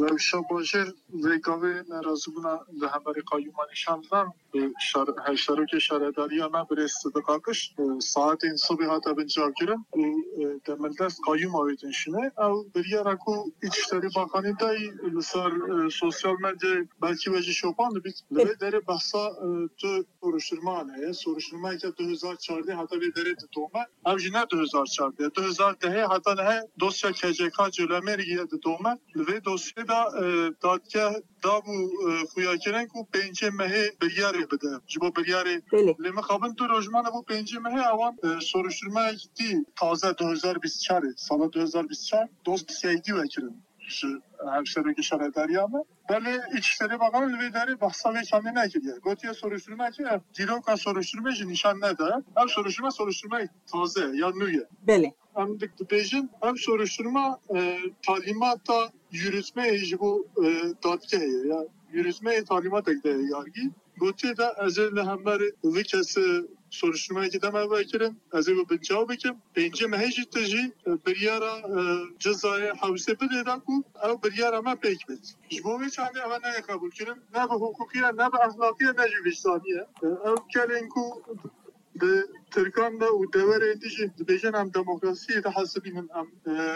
و شباجر ویگاوی نرازبونا لهمبری قایومانی شمدن هشترک شهرداری ما برست دقاقش ساعت این صبح هاتا بنجا گرن و دملدست قایوم آویدن شنه او بریا رکو ایچتری باقانی دای لسار سوسیال مدیا بلکی وجه شوپان بیت لبه داره بحثا تو سورشترمانه سورشترمانی که 2014 حتی به داره دومه او جنه 2014 2010 حتی نه دوسیا کجکا جلومرگی دومه لبه دوسیا دا دادگاه دابو خویا کرن کو پنج ماه بریاری بده جبو بریاری لما خابن تو روزمان ابو پنج ماه اوان سورشترما دی تازه 2024 سال 2024 دوست سیدی وکرن همشهری شهرداری ama böyle İçişleri Bakanı lideri bahsa ve kendine ekliyor. Gotiye soruşturma ki Diloka soruşturma için nişan ne de? Hem soruşturma taze ya nüye. Beli. Hem de hem soruşturma talimatta yürütme bu dadgahı ya yürütme talimat ekliyor yargı. Gotiye de ezeli hemleri vikesi soruşturmaya gidemem vekirim. Ezeli bir cevap bekim. Bence meheciteci بريارا جزای حوزه بده دکو او بريارا ما پیکمت. جبوی چندی اول نه قبول کردم نه به حقوقیه نه به اخلاقیه نه جویستانیه. او کلین کو به ترکان دا و دور اندیجی بیشتر هم دموکراسی تحسبینن هم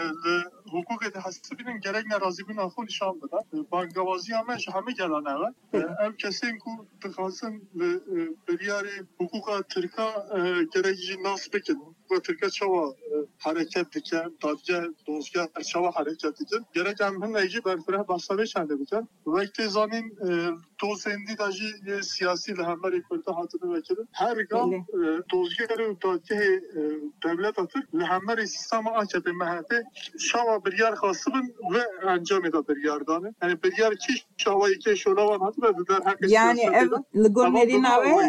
حقوق تحسبینن گرگ نرازی بین آخون نشان بده. بانگوازی همه گلانه و او کسی کو تخاصن بريارا حقوق ترکا گرگی ناس بکنن. و ترکیه چوا حرکت دیکن دادگاه دوزگاه چوا حرکت دیکن gerek hem neyci berfere bahsede çende biken vekti zanin tozendi daji siyasi lehemleri kurta hatını vekirin her gam dozdgahı dادگاه devlet atır lehemleri sistema AKP MHP şava bir yer khasbın ve encam eda bir yerdanı yani bir yer ki şava iki şolavan hatı ve der herkes yani ev ligonerina ve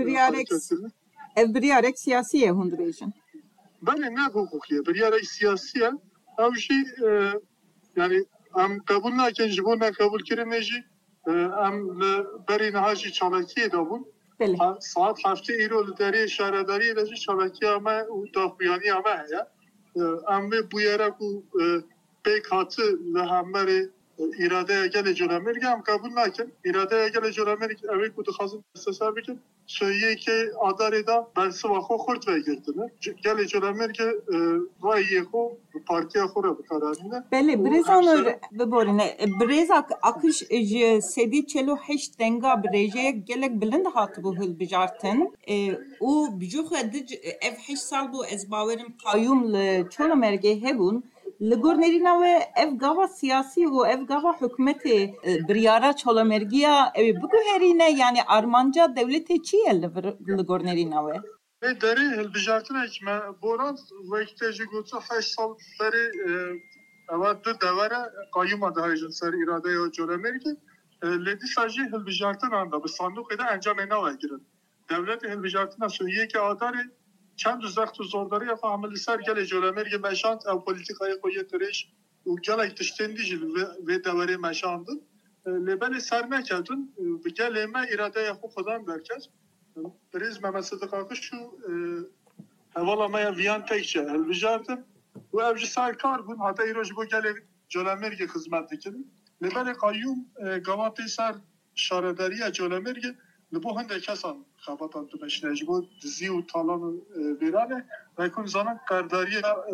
ev bir yer siyasiye hundurejin بله نه حقوقیه برای سیاسیه اوشی یعنی ام قبول نکن جبو نه قبول کردن نجی ام بری نهاجی چالاکیه دابون ساعت هفته ایرو لداری شهرداری لجی چالاکی اما و داخویانی اما هیا ام بویره کو پیک هاتı لهمری irade gele jolamerge am kabul nakin irade gele jolamerge evi kutu khazın sesar bikin söyle ki adareda ben sıva xort ve girdine gele jolamerge vay ko partiya xora bu kararına beli brezanor beborine brezak akış sedi 48 denga breje gelek bilind hat bu hil bijartin o bijuh edic ev 8 sal bu ezbaverim qayyum le jolamerge hebun لگورنرینا و اف گاوا سیاسی و اف گاوا حکومت بریارا چولامرگیا ای بگو هرینه یعنی آرمانجا دولت چیه لگورنرینا و داری البجارتنا که بوران وقتی جگوتو 8 سال بری اول دو دوره قایم ادهایجن سر اراده یا چولامرگی لدی ساجی البجارتنا اندا به صندوق ده انجام اینا وگیرن دولت البجارتنا سویه که آداری چند زخت و زورداری فهملی سر گل جولامرگ مشاند او پلیتیکای قویه ترش و گل اکتشتندی جل و دوره مشاندن لبن سر نکردن و گل ما اراده خو خودم درکش بریز محمد صدقاقی شو حوالا ما ویان تکشه الوجارتن و اوج سرکار بون حتی ایروش بو گل جولامرگ خدمت دکن لبن قیوم گواتی سر شارداری جولامرگ لبو هنده کسان خباتان تو مشنج بود زی و تالان ویرانه و کن زنان قرداری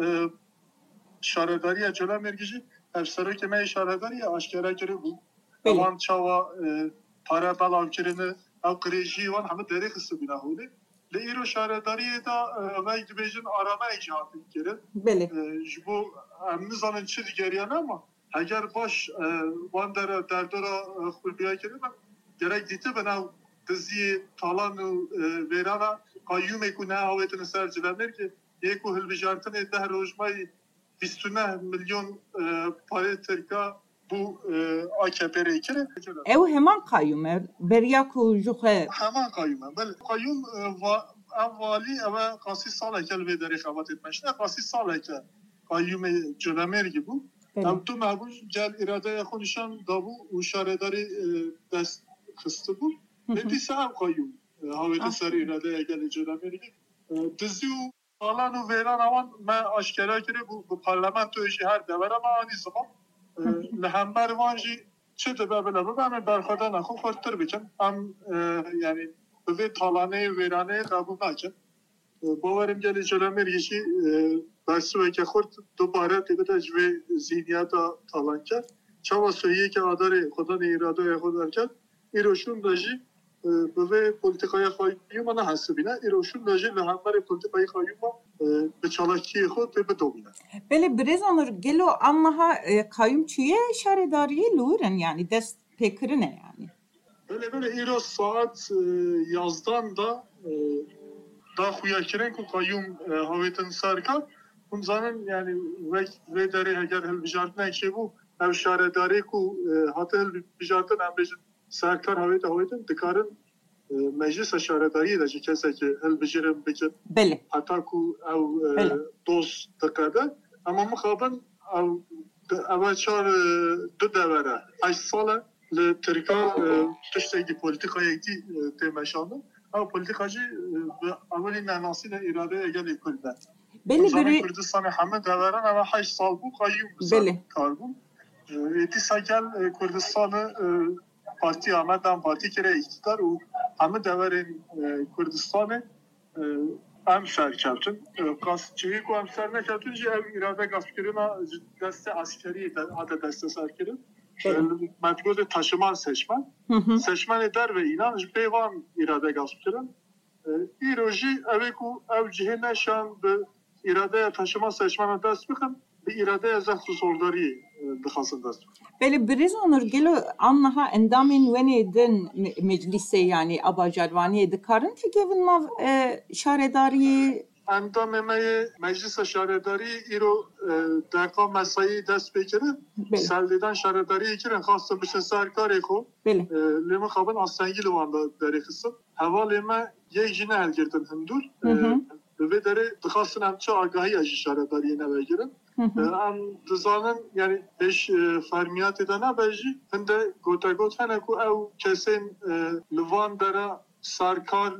شارداری جلو مرگیجی افسره که من شارداری آشکره کرده بود اوان چاوا پاره بلاو کرده او قریجی وان همه داری خسته بینا هوده لیرو شارداری دا وی دبیجن آرامه ایجاد کرده جبو امنی زنان چی دیگریانه اما اگر باش وان در دورا خلبیه کرده gerek dite bana dizi talan verana kayyum ekune havetin ser cilemer ki eko hilbijartın ede rojmay 20 milyon para terka bu AKP rekere. Ev hemen kayyum beriyaku juhe. Heman kayyum. Bel kayyum vali eve kasi salakel ve deri xabat etmeşne kasi salakel kayyum cilemer gibi bu. Tam tu mehbul gel irade konuşan da bu uşaredari dest kıstı bu. Dedi sağ kayyum. Havete sarı irade gel cilemer gibi. Dizi falan o veren avan me aşkara kere bu parlamento işi her dever ama aynı zaman لهمبر وانجی چه دبه بلا ببه برخوده نخو خورتر بکن هم یعنی به طالانه ویرانه قبول نکن باورم گلی جلمه ریشی بسوه که خورد دوباره تیبه جوه زینیات طالان کرد چاوا سویی که آداره خدا نیراده خود کرد ایروشون داجی به پولیتیکای خواهیوما نه حسبینه ایروشون داجی لهمبر پولیتیکای خواهیوما به چالاکی خود به دومینه بله برزانر گلو آنها قایم چیه شهرداری لورن یعنی دست پیکرنه یعنی بله ایرو ساعت 11 دا خویا کرن که قایم هویتن سرکار اون زنن یعنی و داره اگر هل بجارت نکشه بو او شهرداری که حتی هل بجارتن هم بجن سرکار هویتن دکارن مجلس شهرداری دا چه کسی که هل بجرم بکن بله حتی که او دوست دکاده اما مخابن او اول چار دو دوره 8 ساله لترکا تشتگی پولیتیکایی دی تیمشانه او پولیتیکاجی اولی ناناسی نه اراده اگلی کرده بله زمان کردستان همه دوران اما 8 سال بو قایم بسن کار بو ایتی ساکل کردستان پارتی آمدن پارتی کره اقتدار و همه دوران کردستان هم سر کردن چیزی که هم سر نکردن جی او اراده گفت کردن دست عسکری حتی دست سر کردن مدگوز تشمان سشمان در و اینا پیوان اراده گفت کردن ایروژی اوی که او جهه نشان به اراده تشمان سشمان دست بخن به اراده زخص سرداری بخواستن دست بخن بله برزانر گلو آنها اندامین ونیدن مجلسی یعنی آبا جلوانی دکارن که گون ما شهرداری اندام مجلس شهرداری ایرو دقیقا مسایی دست بکره سلدیدن شهرداری کرن خواسته بشه سرکاری خو لیمه خوابن آستانگی لوانده داری خستم هوا لیمه یک جنه هل گردن هندور به داره بخواستن همچه آگاهی اجی شهرداری نبگیرن هم دزانن یعنی اش فرمیات دانه بجی هنده گوتا گوت هنه که او کسین لوان داره سرکار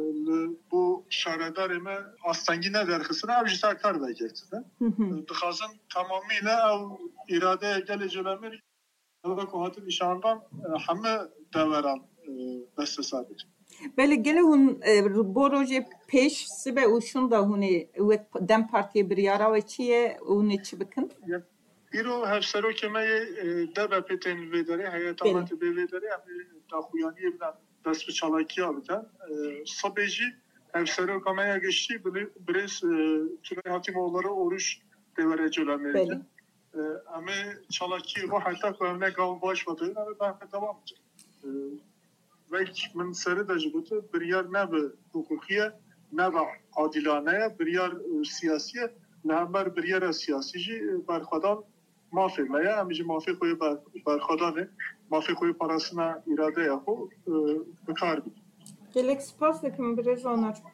bu şehirdarıma aslında ne derkisine avcı sərkar vəziyyətdə. Dıxazın tamamilə iradəyə gələcəklər. Və kohatın nişandan hamı dəvəran bəstəsədir. Bəli, gələ hun bu proje peş sibə uşun da huni Dem Partiya bir yara və çiyə uni çibkin. İro hevsero keməyi dəbə peten vedəri, həyatı vedəri, daxuyani ibn دست به چالاکی آبیدن صبحی افسرو کامیا گشتی برس توی حتیم اولاره اوروش دوره جلو میرید اما چالاکی رو حتی کنه گام باش بوده اما ben devam edeceğim ve من سر داشته بریار نه به حقوقیه نه به عادلانه بریار سیاسیه نه بر بریار سیاسیجی برخوادان مافی مایه همیشه مافی خوی برخوادانه مافی خوی پاراسına irade yapı بکار بید. Gelek spas dekim biraz onlar.